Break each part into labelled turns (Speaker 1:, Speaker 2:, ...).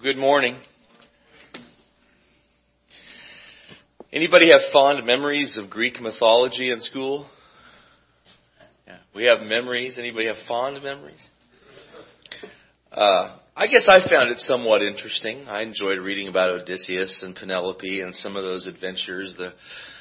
Speaker 1: Good morning. Anybody have fond memories of Greek mythology in school? Yeah, we have memories. Anybody have fond memories? I guess I found it somewhat interesting. I enjoyed reading about Odysseus and Penelope and some of those adventures, the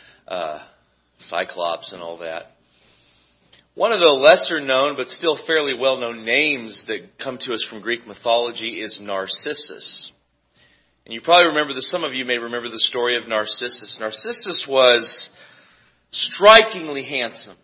Speaker 1: Cyclops and all that. One of the lesser known but still fairly well known names that come to us from Greek mythology is Narcissus. And you probably remember some of you may remember the story of Narcissus. Narcissus was strikingly handsome.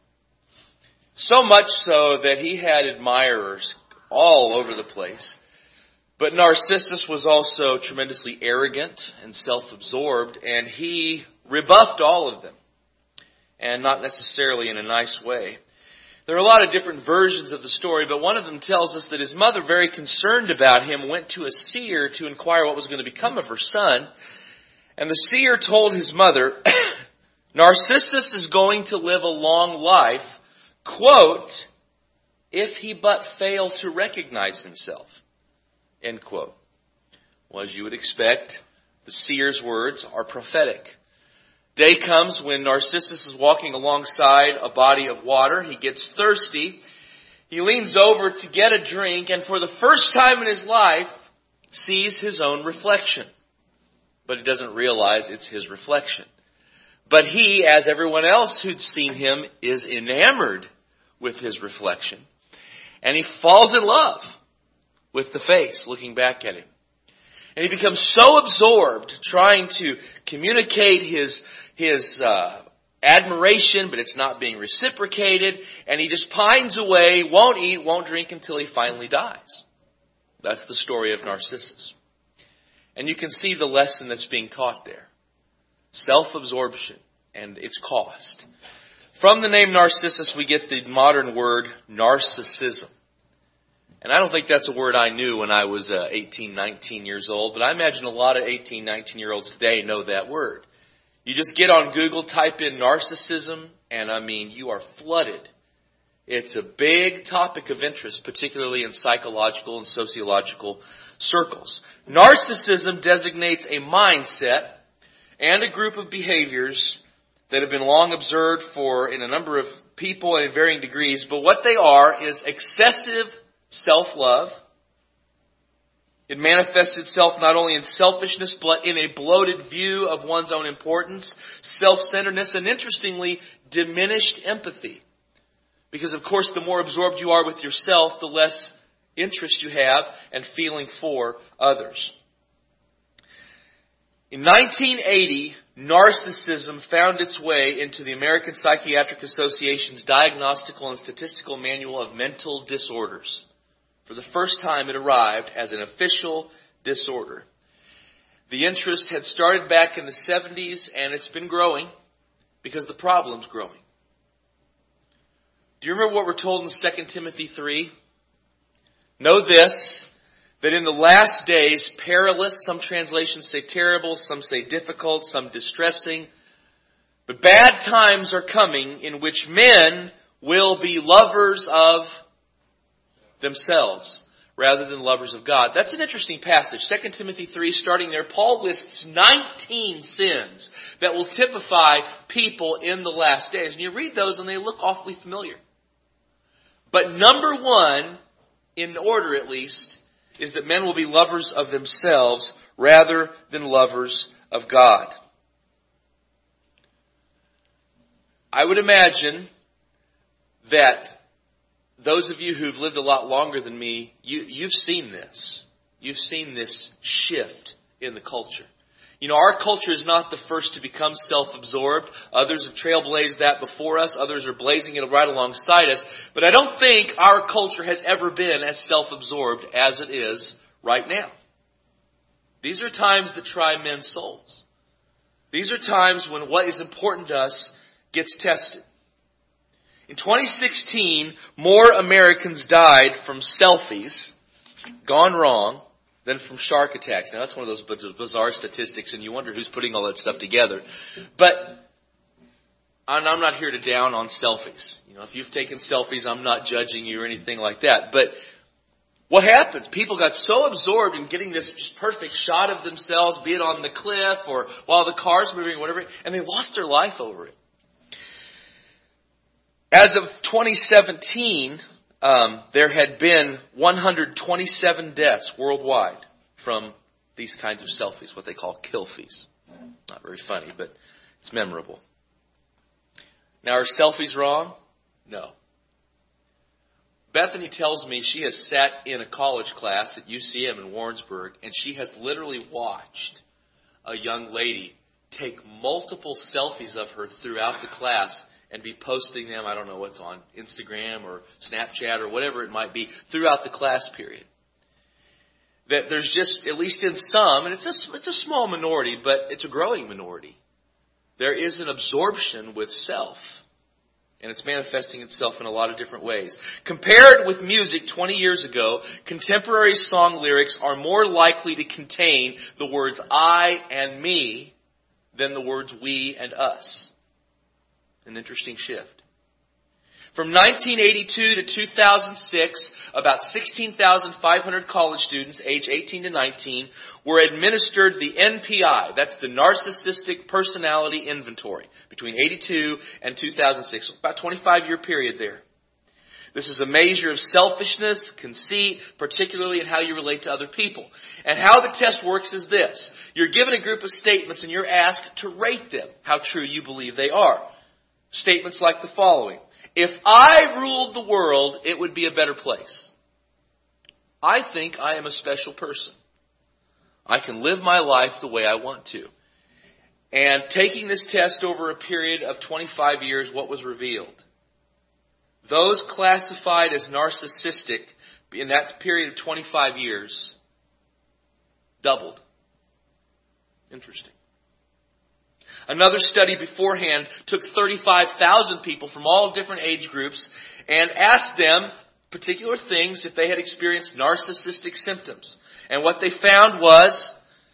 Speaker 1: So much so that he had admirers all over the place. But Narcissus was also tremendously arrogant and self-absorbed, and he rebuffed all of them. And not necessarily in a nice way. There are a lot of different versions of the story, but one of them tells us that his mother, very concerned about him, went to a seer to inquire what was going to become of her son. And the seer told his mother, Narcissus is going to live a long life, quote, if he but fail to recognize himself, end quote. Well, as you would expect, the seer's words are prophetic. Day comes when Narcissus is walking alongside a body of water. He gets thirsty. He leans over to get a drink, and for the first time in his life, sees his own reflection. But he doesn't realize it's his reflection. But he, as everyone else who'd seen him, is enamored with his reflection. And he falls in love with the face looking back at him. And he becomes so absorbed trying to communicate his admiration, but it's not being reciprocated. And he just pines away, won't eat, won't drink until he finally dies. That's the story of Narcissus. And you can see the lesson that's being taught there. Self-absorption and its cost. From the name Narcissus, we get the modern word narcissism. And I don't think that's a word I knew when I was 18, 19 years old, but I imagine a lot of 18, 19-year-olds today know that word. You just get on Google, type in narcissism, and you are flooded. It's a big topic of interest, particularly in psychological and sociological circles. Narcissism designates a mindset and a group of behaviors that have been long observed in a number of people and in varying degrees, but what they are is excessive self-love. It manifests itself not only in selfishness, but in a bloated view of one's own importance, self-centeredness, and interestingly, diminished empathy. Because, of course, the more absorbed you are with yourself, the less interest you have and feeling for others. In 1980, narcissism found its way into the American Psychiatric Association's Diagnostical and Statistical Manual of Mental Disorders. For the first time, it arrived as an official disorder. The interest had started back in the 70s, and it's been growing because the problem's growing. Do you remember what we're told in 2 Timothy 3? Know this, that in the last days, perilous, some translations say terrible, some say difficult, some distressing, but bad times are coming in which men will be lovers of themselves rather than lovers of God. That's an interesting passage. 2 Timothy 3, starting there, Paul lists 19 sins that will typify people in the last days. And you read those and they look awfully familiar. But number one, in order at least, is that men will be lovers of themselves rather than lovers of God. I would imagine that those of you who've lived a lot longer than me, you've seen this. You've seen this shift in the culture. Our culture is not the first to become self-absorbed. Others have trailblazed that before us. Others are blazing it right alongside us. But I don't think our culture has ever been as self-absorbed as it is right now. These are times that try men's souls. These are times when what is important to us gets tested. In 2016, more Americans died from selfies gone wrong than from shark attacks. Now, that's one of those bizarre statistics, and you wonder who's putting all that stuff together. But I'm not here to down on selfies. If you've taken selfies, I'm not judging you or anything like that. But what happens? People got so absorbed in getting this just perfect shot of themselves, be it on the cliff or while the car's moving or whatever, and they lost their life over it. As of 2017, there had been 127 deaths worldwide from these kinds of selfies, what they call kilfies. Not very funny, but it's memorable. Now, are selfies wrong? No. Bethany tells me she has sat in a college class at UCM in Warrensburg, and she has literally watched a young lady take multiple selfies of her throughout the class and be posting them, I don't know what's on Instagram or Snapchat or whatever it might be, throughout the class period. That there's just, at least in some, and it's a small minority, but it's a growing minority, there is an absorption with self. And it's manifesting itself in a lot of different ways. Compared with music 20 years ago, contemporary song lyrics are more likely to contain the words I and me than the words we and us. An interesting shift. From 1982 to 2006, about 16,500 college students aged 18 to 19 were administered the NPI. That's the Narcissistic Personality Inventory. Between 82 and 2006. About a 25-year period there. This is a measure of selfishness, conceit, particularly in how you relate to other people. And how the test works is this. You're given a group of statements and you're asked to rate them, how true you believe they are. Statements like the following. If I ruled the world, it would be a better place. I think I am a special person. I can live my life the way I want to. And taking this test over a period of 25 years, what was revealed? Those classified as narcissistic in that period of 25 years doubled. Interesting. Another study beforehand took 35,000 people from all different age groups and asked them particular things if they had experienced narcissistic symptoms. And what they found was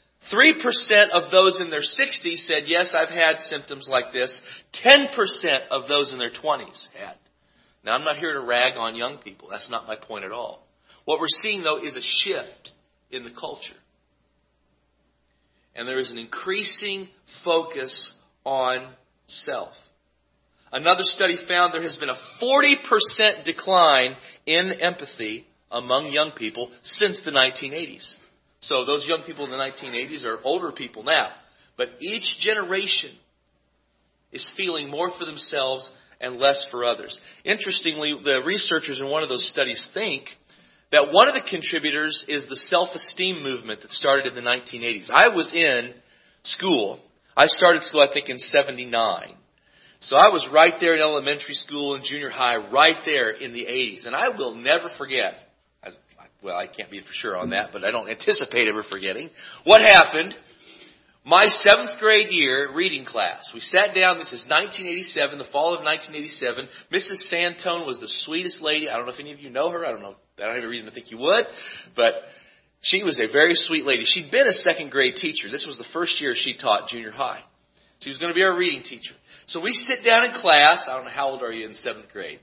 Speaker 1: 3% of those in their 60s said, yes, I've had symptoms like this. 10% of those in their 20s had. Now, I'm not here to rag on young people. That's not my point at all. What we're seeing, though, is a shift in the culture. And there is an increasing focus on self. Another study found there has been a 40% decline in empathy among young people since the 1980s. So those young people in the 1980s are older people now. But each generation is feeling more for themselves and less for others. Interestingly, the researchers in one of those studies think that one of the contributors is the self-esteem movement that started in the 1980s. I was in school. I started school, I think, in 79. So I was right there in elementary school and junior high, right there in the 80s. And I will never forget, well, I can't be for sure on that, but I don't anticipate ever forgetting, what happened my 7th grade year reading class. We sat down, this is 1987, the fall of 1987. Mrs. Santone was the sweetest lady. I don't know if any of you know her. I don't have a reason to think you would. But she was a very sweet lady. She'd been a 2nd grade teacher. This was the first year she taught junior high. She was going to be our reading teacher. So we sit down in class. I don't know, how old are you in 7th grade?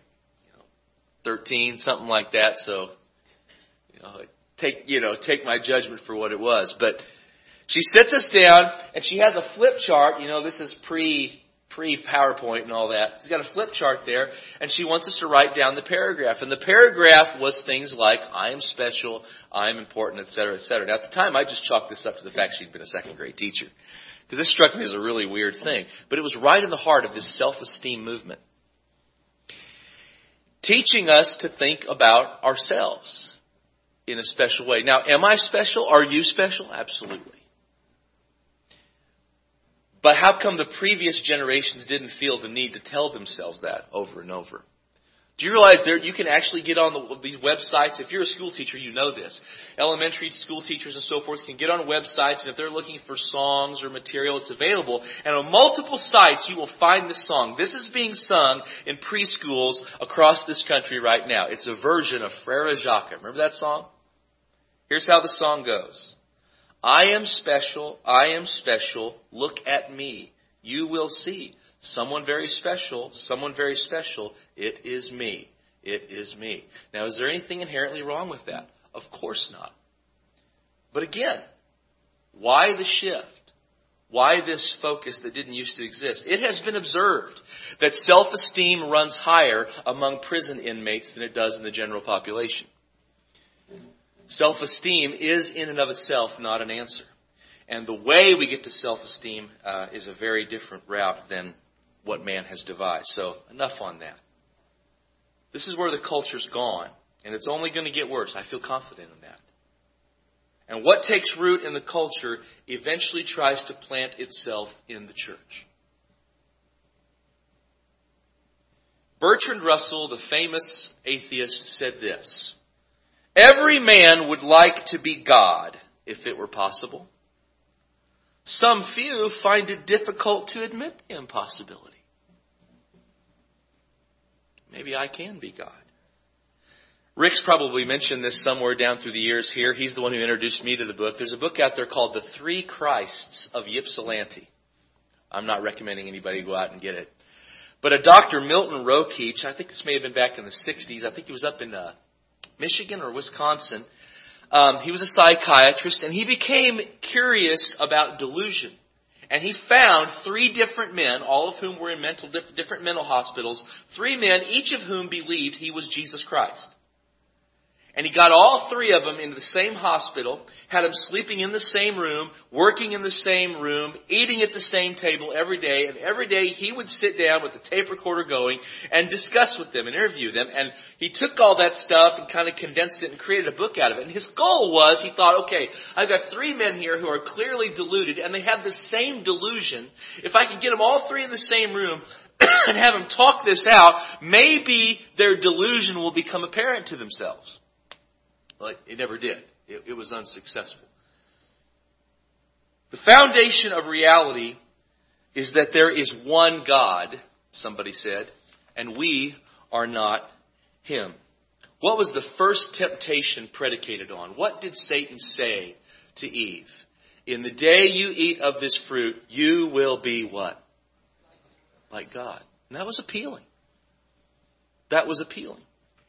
Speaker 1: 13, something like that. So, take my judgment for what it was. But she sits us down, and she has a flip chart. This is pre-PowerPoint and all that. She's got a flip chart there, and she wants us to write down the paragraph. And the paragraph was things like, I am special, I am important, etc., etc. Now, at the time, I just chalked this up to the fact she'd been a 2nd grade teacher. Because this struck me as a really weird thing. But it was right in the heart of this self-esteem movement. Teaching us to think about ourselves in a special way. Now, am I special? Are you special? Absolutely. But how come the previous generations didn't feel the need to tell themselves that over and over? Do you realize you can actually get on these websites? If you're a school teacher, you know this. Elementary school teachers and so forth can get on websites, and if they're looking for songs or material, it's available. And on multiple sites, you will find this song. This is being sung in preschools across this country right now. It's a version of Frère Jacques. Remember that song? Here's how the song goes. I am special, look at me, you will see. Someone very special, it is me, it is me. Now, is there anything inherently wrong with that? Of course not. But again, why the shift? Why this focus that didn't used to exist? It has been observed that self-esteem runs higher among prison inmates than it does in the general population. Self-esteem is in and of itself not an answer. And the way we get to self-esteem is a very different route than what man has devised. So enough on that. This is where the culture's gone. And it's only going to get worse. I feel confident in that. And what takes root in the culture eventually tries to plant itself in the church. Bertrand Russell, the famous atheist, said this: "Every man would like to be God if it were possible. Some few find it difficult to admit the impossibility." Maybe I can be God. Rick's probably mentioned this somewhere down through the years here. He's the one who introduced me to the book. There's a book out there called The Three Christs of Ypsilanti. I'm not recommending anybody go out and get it. But a Dr. Milton Rokeach, I think this may have been back in the 60s. I think he was up in Michigan or Wisconsin. He was a psychiatrist, and he became curious about delusion. And he found 3 different men, all of whom were in different mental hospitals, 3 men, each of whom believed he was Jesus Christ. And he got all 3 of them into the same hospital, had them sleeping in the same room, working in the same room, eating at the same table every day. And every day he would sit down with the tape recorder going and discuss with them and interview them. And he took all that stuff and kind of condensed it and created a book out of it. And his goal was, he thought, okay, I've got 3 men here who are clearly deluded, and they have the same delusion. If I could get them all 3 in the same room and have them talk this out, maybe their delusion will become apparent to themselves. Well, it never did. It was unsuccessful. The foundation of reality is that there is one God, somebody said, and we are not Him. What was the first temptation predicated on? What did Satan say to Eve? In the day you eat of this fruit, you will be what? Like God. And that was appealing. That was appealing.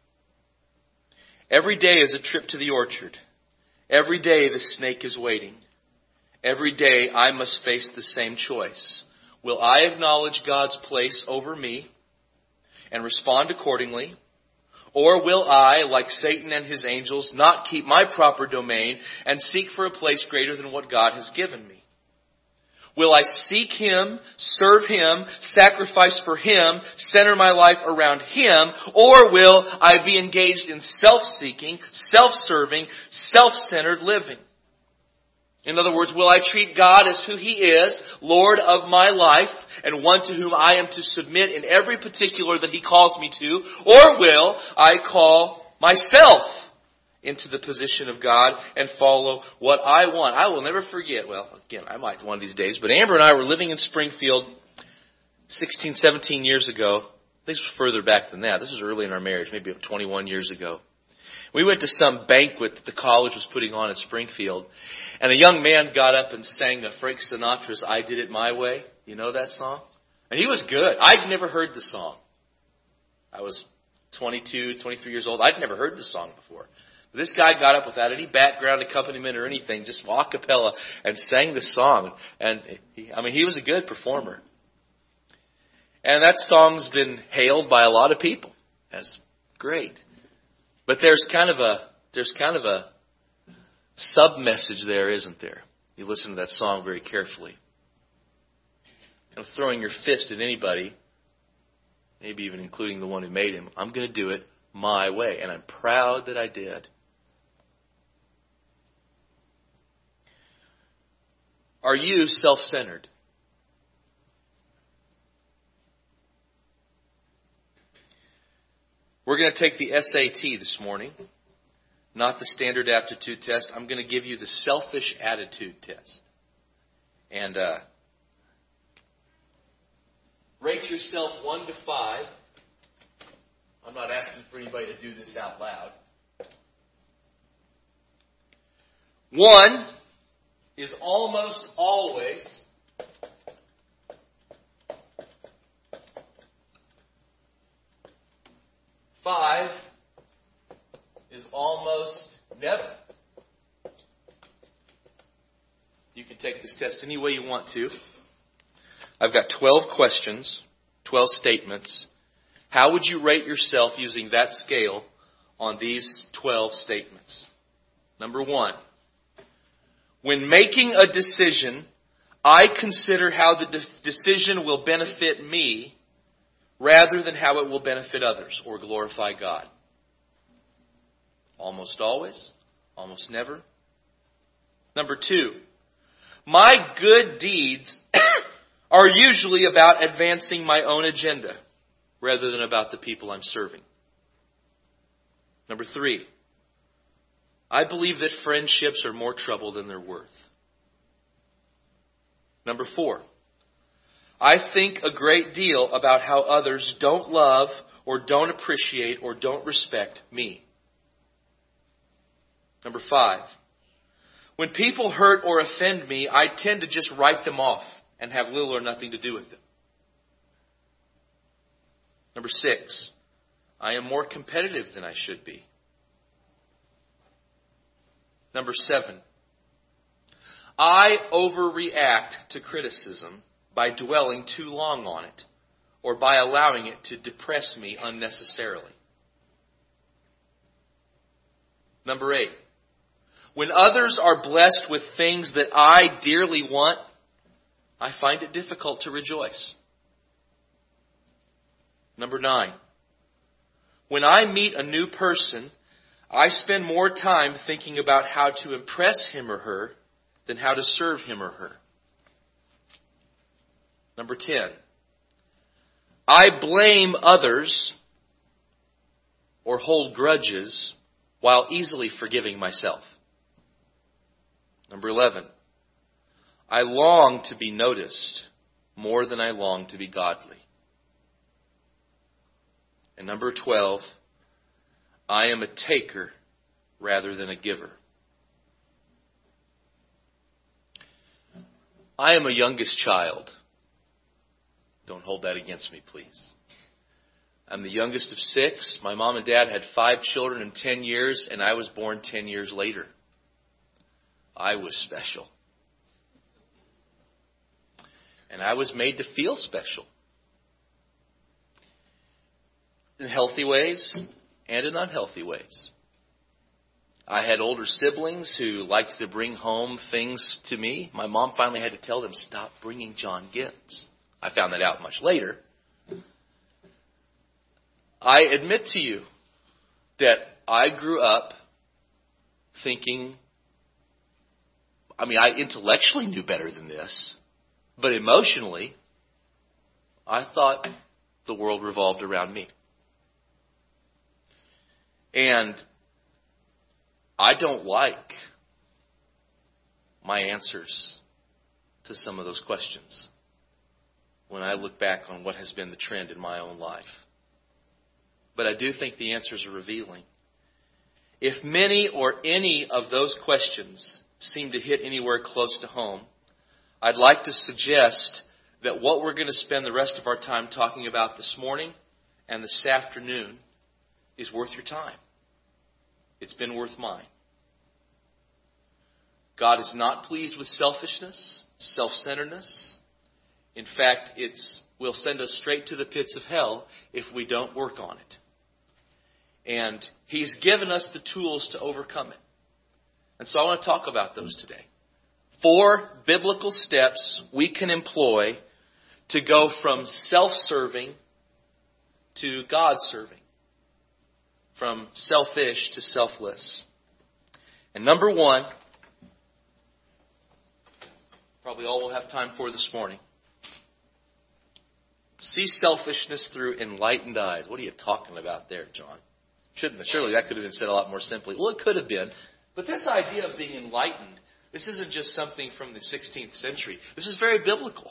Speaker 1: Every day is a trip to the orchard. Every day the snake is waiting. Every day I must face the same choice. Will I acknowledge God's place over me and respond accordingly? Or will I, like Satan and his angels, not keep my proper domain and seek for a place greater than what God has given me? Will I seek Him, serve Him, sacrifice for Him, center my life around Him, or will I be engaged in self-seeking, self-serving, self-centered living? In other words, will I treat God as who He is, Lord of my life, and one to whom I am to submit in every particular that He calls me to, or will I call myself into the position of God and follow what I want? I will never forget, well, again, I might one of these days, but Amber and I were living in Springfield 16, 17 years ago. This was further back than that. This was early in our marriage, maybe 21 years ago. We went to some banquet that the college was putting on in Springfield, and a young man got up and sang Frank Sinatra's I Did It My Way. You know that song? And he was good. I'd never heard the song. I was 22, 23 years old. I'd never heard the song before. This guy got up without any background accompaniment or anything, just a cappella, and sang the song. And he was a good performer. And that song's been hailed by a lot of people as great. But there's kind of a sub-message there, isn't there? You listen to that song very carefully. Kind of throwing your fist at anybody, maybe even including the one who made him. I'm going to do it my way, and I'm proud that I did. Are you self-centered? We're going to take the SAT this morning, not the standard aptitude test. I'm going to give you the selfish attitude test. And rate yourself 1 to 5. I'm not asking for anybody to do this out loud. 1 is almost always. 5 is almost Never. You can take this test any way you want to. I've got 12 questions, 12 statements. How would you rate yourself using that scale on these 12 statements? Number 1. When making a decision, I consider how the decision will benefit me rather than how it will benefit others or glorify God. Almost always, almost never. Number 2. My good deeds are usually about advancing my own agenda rather than about the people I'm serving. Number 3. I believe that friendships are more trouble than they're worth. Number 4. I think a great deal about how others don't love or don't appreciate or don't respect me. Number 5. When people hurt or offend me, I tend to just write them off and have little or nothing to do with them. Number 6. I am more competitive than I should be. Number 7. I overreact to criticism by dwelling too long on it or by allowing it to depress me unnecessarily. Number 8. When others are blessed with things that I dearly want, I find it difficult to rejoice. Number 9. When I meet a new person, I spend more time thinking about how to impress him or her than how to serve him or her. Number 10. I blame others or hold grudges while easily forgiving myself. Number 11. I long to be noticed more than I long to be godly. And number 12. I am a taker rather than a giver. I am a youngest child. Don't hold that against me, please. I'm the youngest of 6. My mom and dad had 5 children in 10 years, and I was born 10 years later. I was special. And I was made to feel special. In healthy ways and in unhealthy ways. I had older siblings who liked to bring home things to me. My mom finally had to tell them, stop bringing John gifts. I found that out much later. I admit to you that I grew up thinking, I intellectually knew better than this, but emotionally, I thought the world revolved around me. And I don't like my answers to some of those questions when I look back on what has been the trend in my own life. But I do think the answers are revealing. If many or any of those questions seem to hit anywhere close to home, I'd like to suggest that what we're going to spend the rest of our time talking about this morning and this afternoon is worth your time. It's been worth mine. God is not pleased with selfishness, self-centeredness. In fact, it will send us straight to the pits of hell if we don't work on it. And He's given us the tools to overcome it. And so I want to talk about those today. 4 biblical steps we can employ to go from self-serving to God-serving. From selfish to selfless. And number 1, probably all we'll have time for this morning. See selfishness through enlightened eyes. What are you talking about there, John? Surely that could have been said a lot more simply. Well, it could have been. But this idea of being enlightened, this isn't just something from the 16th century. This is very biblical.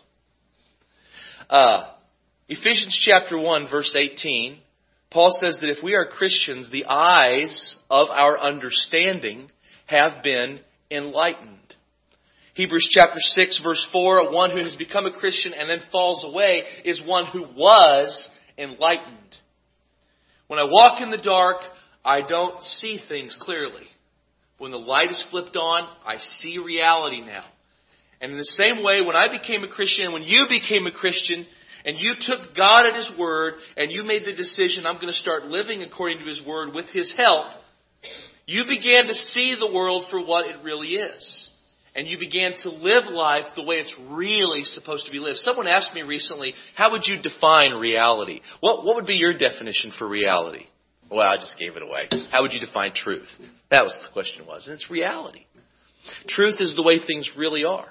Speaker 1: Ephesians chapter 1, verse 18, Paul says that if we are Christians, the eyes of our understanding have been enlightened. Hebrews chapter 6, verse 4, one who has become a Christian and then falls away is one who was enlightened. When I walk in the dark, I don't see things clearly. When the light is flipped on, I see reality now. And in the same way, when I became a Christian, when you became a Christian, and you took God at His Word, and you made the decision, I'm going to start living according to His Word with His help, you began to see the world for what it really is. And you began to live life the way it's really supposed to be lived. Someone asked me recently, how would you define reality? What would be your definition for reality? Well, I just gave it away. How would you define truth? That was the question was. And it's reality. Truth is the way things really are.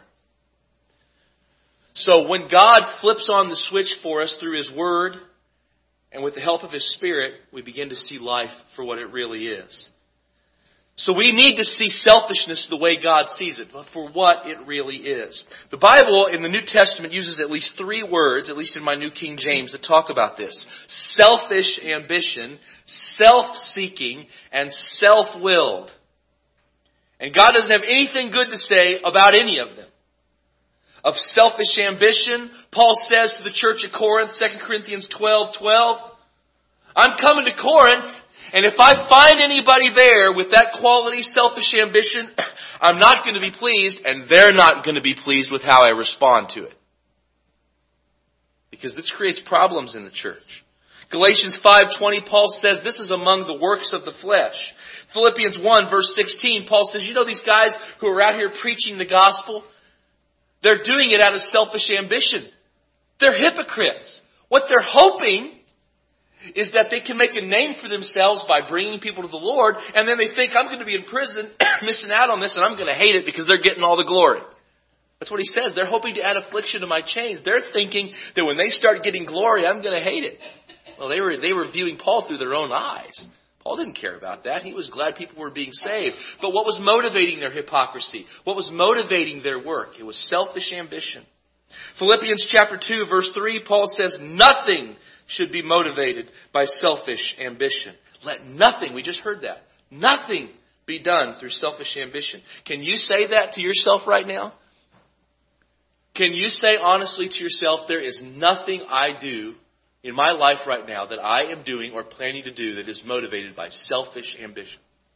Speaker 1: So when God flips on the switch for us through His Word, and with the help of His Spirit, we begin to see life for what it really is. So we need to see selfishness the way God sees it, for what it really is. The Bible in the New Testament uses at least 3 words, at least in my New King James, that talk about this. Selfish ambition, self-seeking, and self-willed. And God doesn't have anything good to say about any of them. Of selfish ambition, Paul says to the church at Corinth, 2 Corinthians 12:12, I'm coming to Corinth, and if I find anybody there with that quality, selfish ambition, I'm not going to be pleased, and they're not going to be pleased with how I respond to it. Because this creates problems in the church. Galatians 5:20, Paul says this is among the works of the flesh. Philippians 1 verse 16, Paul says, you know these guys who are out here preaching the gospel? They're doing it out of selfish ambition. They're hypocrites. What they're hoping is that they can make a name for themselves by bringing people to the Lord, and then they think, I'm going to be in prison missing out on this, and I'm going to hate it because they're getting all the glory. That's what he says. They're hoping to add affliction to my chains. They're thinking that when they start getting glory, I'm going to hate it. Well, they were viewing Paul through their own eyes. Paul didn't care about that. He was glad people were being saved. But what was motivating their hypocrisy? What was motivating their work? It was selfish ambition. Philippians chapter 2, verse 3, Paul says, nothing should be motivated by selfish ambition. Let nothing, we just heard that, nothing be done through selfish ambition. Can you say that to yourself right now? Can you say honestly to yourself, there is nothing I do in my life right now that I am doing or planning to do that is motivated by selfish ambition?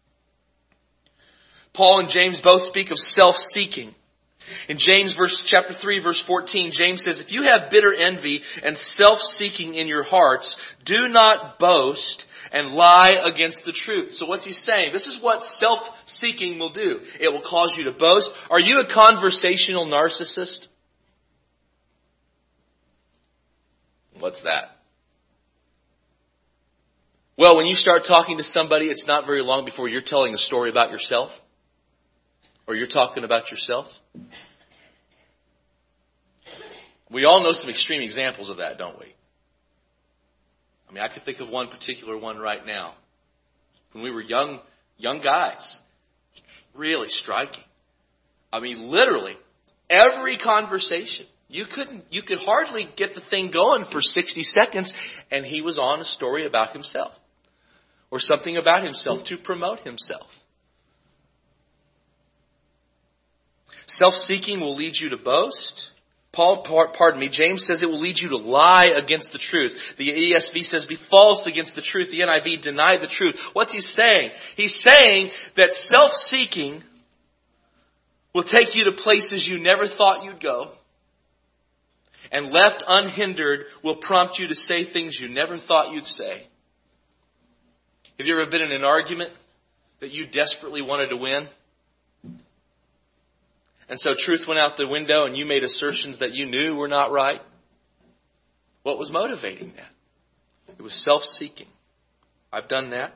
Speaker 1: Paul and James both speak of self-seeking. In James chapter 3, verse 14, James says, if you have bitter envy and self-seeking in your hearts, do not boast and lie against the truth. So what's he saying? This is what self-seeking will do. It will cause you to boast. Are you a conversational narcissist? What's that? Well, when you start talking to somebody, it's not very long before you're telling a story about yourself. Or you're talking about yourself. We all know some extreme examples of that, don't we? I mean, I could think of one particular one right now. When we were young guys. Really striking. I mean, literally, every conversation. You could hardly get the thing going for 60 seconds, and he was on a story about himself. Or something about himself to promote himself. Self-seeking will lead you to boast. James says it will lead you to lie against the truth. The ESV says be false against the truth. The NIV deny the truth. What's he saying? He's saying that self-seeking will take you to places you never thought you'd go. And left unhindered will prompt you to say things you never thought you'd say. Have you ever been in an argument that you desperately wanted to win? And so truth went out the window and you made assertions that you knew were not right? What was motivating that? It was self-seeking. I've done that.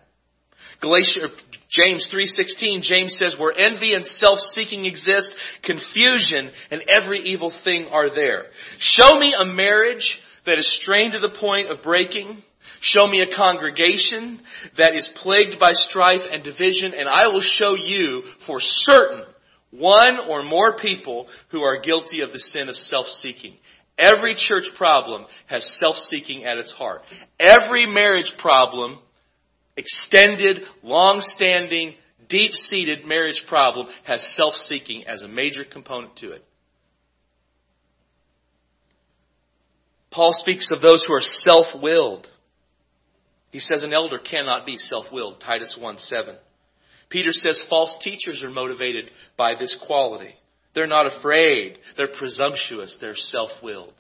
Speaker 1: James 3:16, James says, where envy and self-seeking exist, confusion and every evil thing are there. Show me a marriage that is strained to the point of breaking. Show me a congregation that is plagued by strife and division, and I will show you for certain one or more people who are guilty of the sin of self-seeking. Every church problem has self-seeking at its heart. Every marriage problem, extended, long-standing, deep-seated marriage problem, has self-seeking as a major component to it. Paul speaks of those who are self-willed. He says an elder cannot be self-willed, Titus 1:7. Peter says false teachers are motivated by this quality. They're not afraid. They're presumptuous. They're self-willed.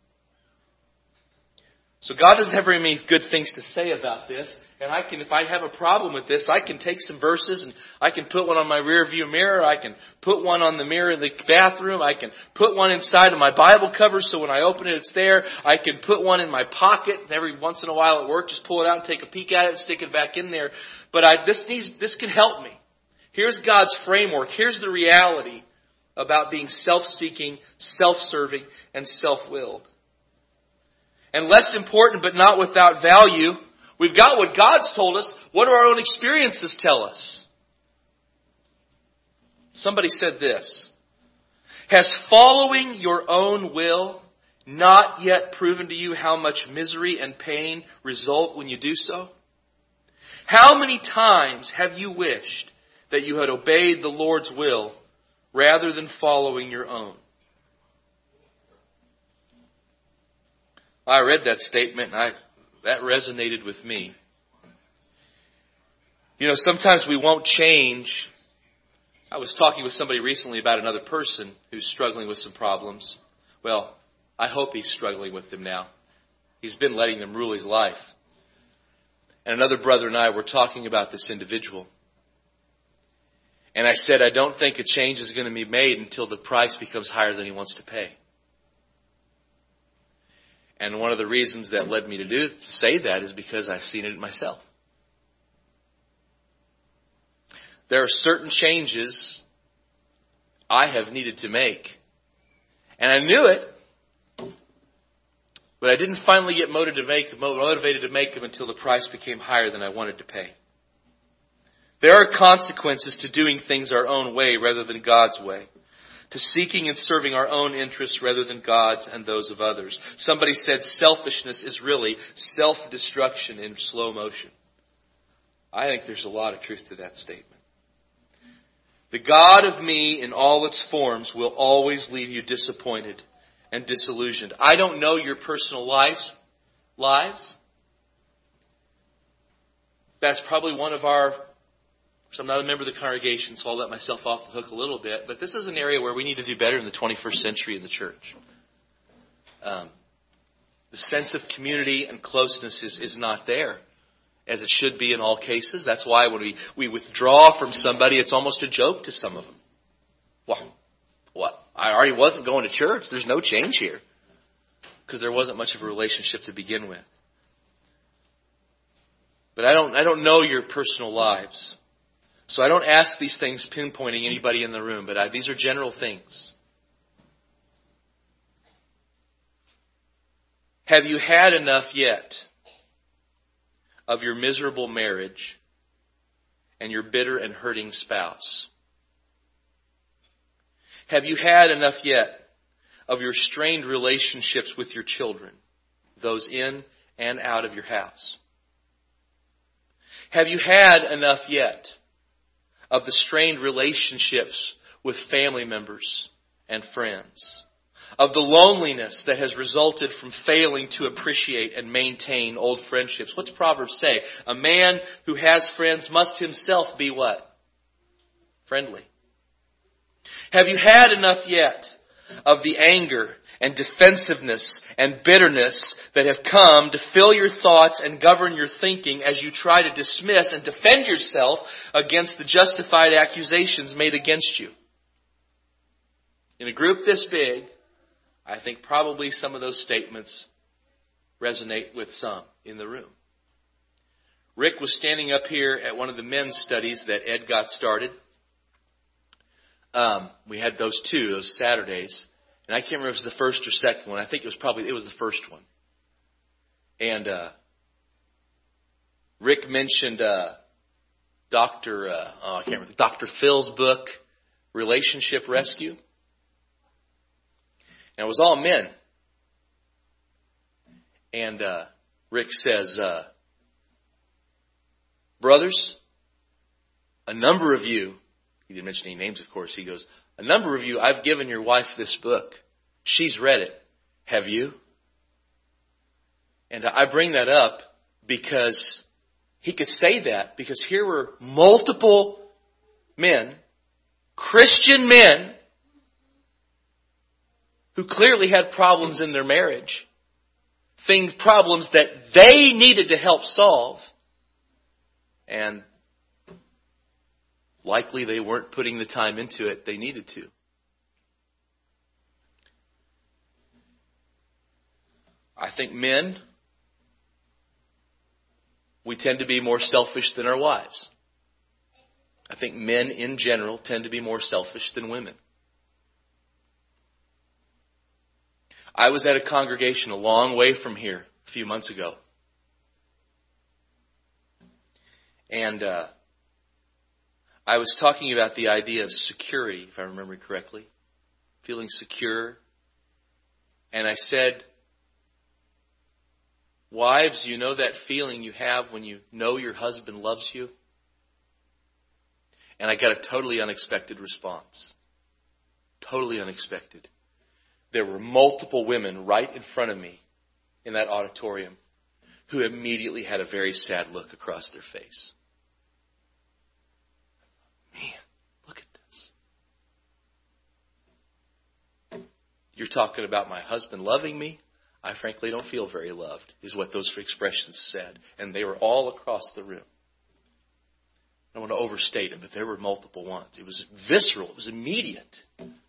Speaker 1: So God doesn't have very many good things to say about this. And if I have a problem with this, I can take some verses and I can put one on my rear view mirror. I can put one on the mirror in the bathroom. I can put one inside of my Bible cover so when I open it, it's there. I can put one in my pocket. Every once in a while at work, just pull it out and take a peek at it and stick it back in there. But this can help me. Here's God's framework. Here's the reality about being self-seeking, self-serving, and self-willed. And less important but not without value, we've got what God's told us. What do our own experiences tell us? Somebody said this: has following your own will not yet proven to you how much misery and pain result when you do so? How many times have you wished that you had obeyed the Lord's will rather than following your own? I read that statement and that resonated with me. You know, sometimes we won't change. I was talking with somebody recently about another person who's struggling with some problems. Well, I hope he's struggling with them now. He's been letting them rule his life. And another brother and I were talking about this individual. And I said, I don't think a change is going to be made until the price becomes higher than he wants to pay. And one of the reasons that led me to say that is because I've seen it myself. There are certain changes I have needed to make. And I knew it, but I didn't finally get motivated to make them until the price became higher than I wanted to pay. There are consequences to doing things our own way rather than God's way. To seeking and serving our own interests rather than God's and those of others. Somebody said selfishness is really self-destruction in slow motion. I think there's a lot of truth to that statement. The God of me in all its forms will always leave you disappointed and disillusioned. I don't know your personal lives. That's probably one of our... So I'm not a member of the congregation, so I'll let myself off the hook a little bit. But this is an area where we need to do better in the 21st century in the church. The sense of community and closeness is not there, as it should be in all cases. That's why when we withdraw from somebody, it's almost a joke to some of them. Well, what? I already wasn't going to church. There's no change here. Because there wasn't much of a relationship to begin with. But I don't know your personal lives. So I don't ask these things pinpointing anybody in the room, but these are general things. Have you had enough yet of your miserable marriage and your bitter and hurting spouse? Have you had enough yet of your strained relationships with your children, those in and out of your house? Have you had enough yet of the strained relationships with family members and friends? Of the loneliness that has resulted from failing to appreciate and maintain old friendships? What's Proverbs say? A man who has friends must himself be what? Friendly. Have you had enough yet of the anger and defensiveness and bitterness that have come to fill your thoughts and govern your thinking as you try to dismiss and defend yourself against the justified accusations made against you? In a group this big, I think probably some of those statements resonate with some in the room. Rick was standing up here at one of the men's studies that Ed got started. We had those Saturdays. And I can't remember if it was the first or second one. I think it was the first one. And Rick mentioned Dr. Phil's book, Relationship Rescue. And it was all men. And Rick says, brothers, a number of you, he didn't mention any names, of course, he goes, a number of you, I've given your wife this book. She's read it. Have you? And I bring that up because he could say that because here were multiple men, Christian men, who clearly had problems in their marriage, problems that they needed to help solve, and likely they weren't putting the time into it they needed to. I think men, we tend to be more selfish than our wives. I think men in general tend to be more selfish than women. I was at a congregation a long way from here a few months ago. And I was talking about the idea of security, if I remember correctly. Feeling secure. And I said, wives, you know that feeling you have when you know your husband loves you? And I got a totally unexpected response. Totally unexpected. There were multiple women right in front of me in that auditorium who immediately had a very sad look across their face. Man, look at this. You're talking about my husband loving me? I frankly don't feel very loved, is what those expressions said. And they were all across the room. I don't want to overstate it, but there were multiple ones. It was visceral. It was immediate.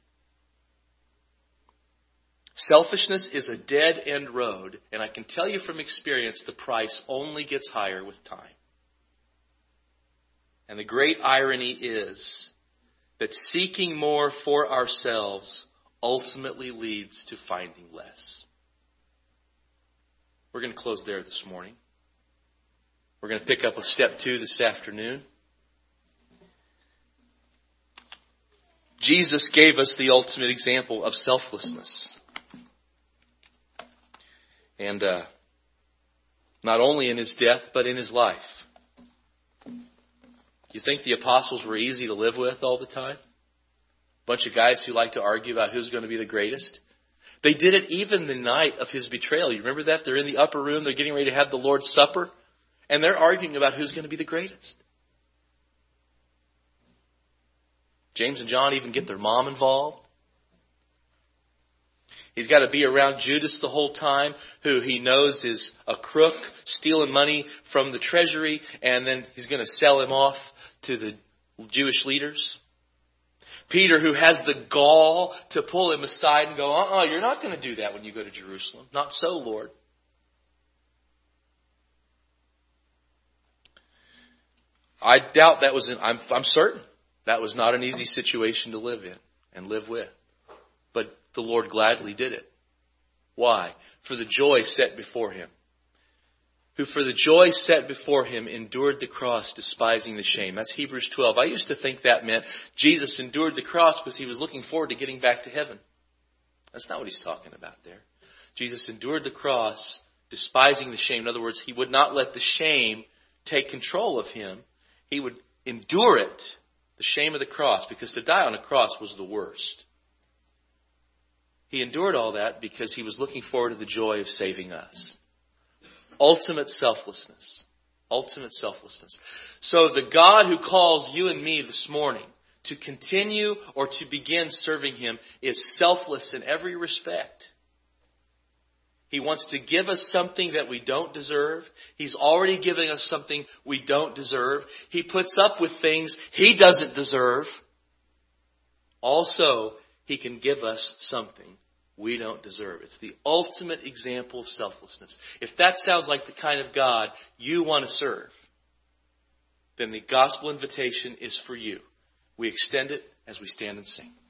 Speaker 1: Selfishness is a dead-end road, and I can tell you from experience the price only gets higher with time. And the great irony is that seeking more for ourselves ultimately leads to finding less. We're going to close there this morning. We're going to pick up with step 2 this afternoon. Jesus gave us the ultimate example of selflessness. And not only in His death, but in His life. You think the apostles were easy to live with all the time? Bunch of guys who like to argue about who's going to be the greatest. They did it even the night of His betrayal. You remember that? They're in the upper room. They're getting ready to have the Lord's Supper. And they're arguing about who's going to be the greatest. James and John even get their mom involved. He's got to be around Judas the whole time, who he knows is a crook, stealing money from the treasury, and then he's going to sell him off to the Jewish leaders. Peter, who has the gall to pull him aside and go, you're not going to do that when you go to Jerusalem. Not so, Lord. I doubt that was, I'm certain that was not an easy situation to live in and live with. But the Lord gladly did it. Why? For the joy set before Him. Who for the joy set before Him endured the cross, despising the shame. That's Hebrews 12. I used to think that meant Jesus endured the cross because He was looking forward to getting back to heaven. That's not what He's talking about there. Jesus endured the cross, despising the shame. In other words, He would not let the shame take control of Him. He would endure it, the shame of the cross, because to die on a cross was the worst. He endured all that because He was looking forward to the joy of saving us. Ultimate selflessness. Ultimate selflessness. So the God who calls you and me this morning to continue or to begin serving Him is selfless in every respect. He wants to give us something that we don't deserve. He's already giving us something we don't deserve. He puts up with things He doesn't deserve. Also, He can give us something we don't deserve. It's the ultimate example of selflessness. If that sounds like the kind of God you want to serve, then the gospel invitation is for you. We extend it as we stand and sing.